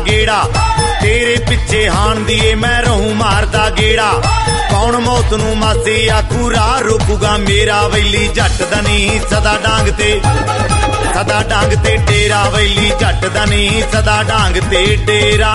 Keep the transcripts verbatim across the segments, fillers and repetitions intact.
गेड़ा तेरे पिछे हान दिए मैं रहूं मारदा गेड़ा कौन मौत नू मासी आखू राह रोकूगा मेरा वैली जट दा नहीं सदा डांग ते सदा डांग ते डेरा वैली जट दा नहीं सदा डांग ते डेरा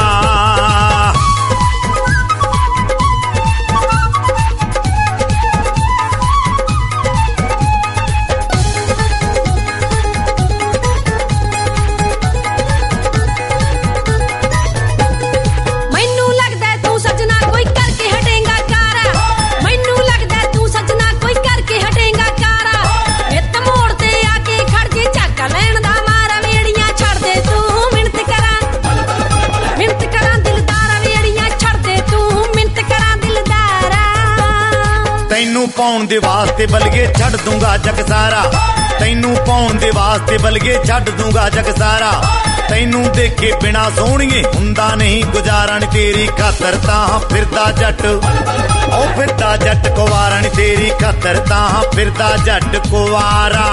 तैनू पाउण दे वास्ते बलगे छड़ दूंगा जग सारा तैनू पाउण दे वास्ते बलगे छड़ दूंगा जग सारा तैनू देखे बिना सोहणीए हुंदा नहीं गुजारा नी तेरी खातर तां फिरदा जट ओ फिरदा जट कुवारा नी तेरी खातर तां फिरदा जट कुवारा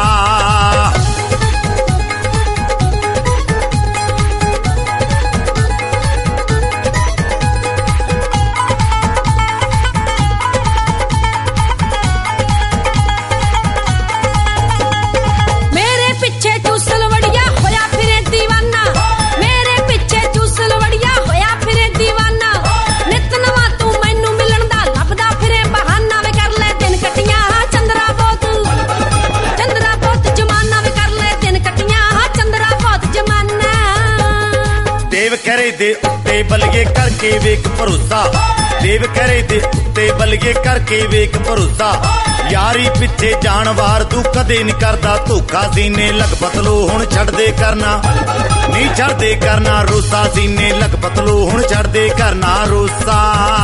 देव करे दे उत्ते बलगे करके वेख भरोसा देव करे दे उत्ते बलगे करके वेख भरोसा यारी पिछे जान वार तू कदे नहीं करदा धोखा सीने लग पतलो हुण छड़ दे करना नहीं छड़ दे करना रोसा सीने लग पतलो हुण छड़ दे करना रोसा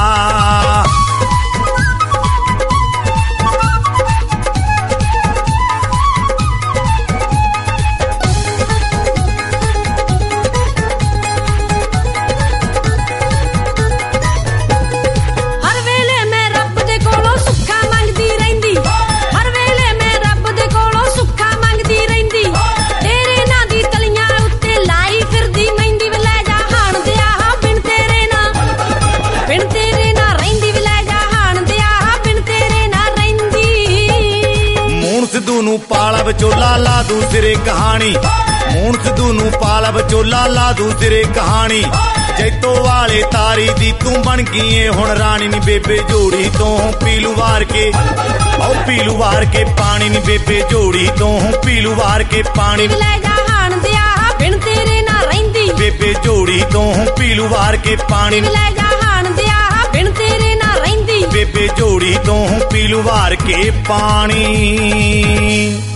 सिद्धू नू पाला विचोला ला दू सिरे कहानी मून सिद्धू नू पाला विचोला ला दू सिरे कहानी जैतो वाले तारी दी तू बन गई हुण रानी नी बेबे जोड़ी तो पीलू वार के ओ पीलू वार के पानी नी बेबे जोड़ी तो पीलू वार के पानी ले जा हाण दिया बिन तेरे ना रहिंदी बेबे जोड़ी तो पीलू वार के पानी ले जा हाण दिया बिन तेरे ना रहिंदी बेबे जोड़ी तो पीलू वार के पानी।